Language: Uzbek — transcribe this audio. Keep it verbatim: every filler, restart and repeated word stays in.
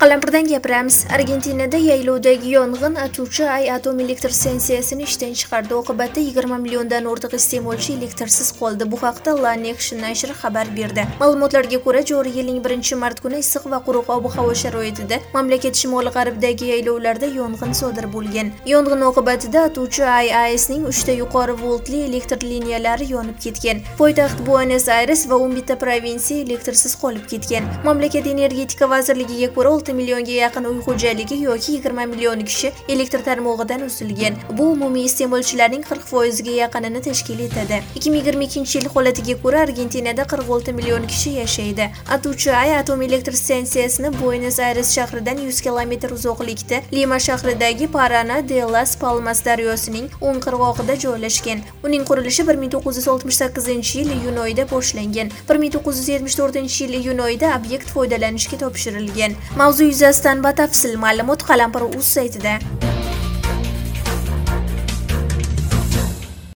Qalampirdan gapiramiz. Argentinada yaylovdagi yong'in Atucha Ay atom elektr stansiyasini ishdan chiqardi. Oqibatda yigirma milliondan ortiq iste'molchi elektrsiz qoldi. Bu haqda La Nation nashri xabar berdi. Ma'lumotlarga ko'ra, joriy yilning birinchi mart kuni issiq va quruq ob-havo sharoitida mamlakat shimoli-g'arbidagi yaylovlarda yong'in sodir bo'lgan. Yong'in oqibatida Atucha Ay A E S'ning uchta yuqori voltli elektr liniyalari yonib ketgan. Poytaxt Buenos Aires va o'n bitta provinsiya elektrsiz qolib ketgan. Mamlakat energetika vazirligiga ko'ra olti millionga yaqin uy xo'jaligi yoki yigirma million kishi elektr tarmog'idan uzilgan. Bu umumiy iste'molchilarning qirq foiziga yaqinini tashkil etadi. ikki ming yigirma ikkinchi yil holatiga ko'ra Argentinada qirq olti million kishi yashaydi. Atucha Ay atom elektr stansiyasini Buenos Aires shahridan yuz kilometr uzoqlikda Lima shahridagi Parana de las Palmas daryosining o'ng qirg'og'ida joylashgan. Uning qurilishi bir ming to'qqiz yuz oltmish sakkizinchi yil iyun oyida boshlangan. bir ming to'qqiz yuz yetmish to'rtinchi yil iyun oyida obyekt foydalanishga topshirilgan. Mavzu yuzasidan batafsil ma'lumot Qalampir.uz saytida.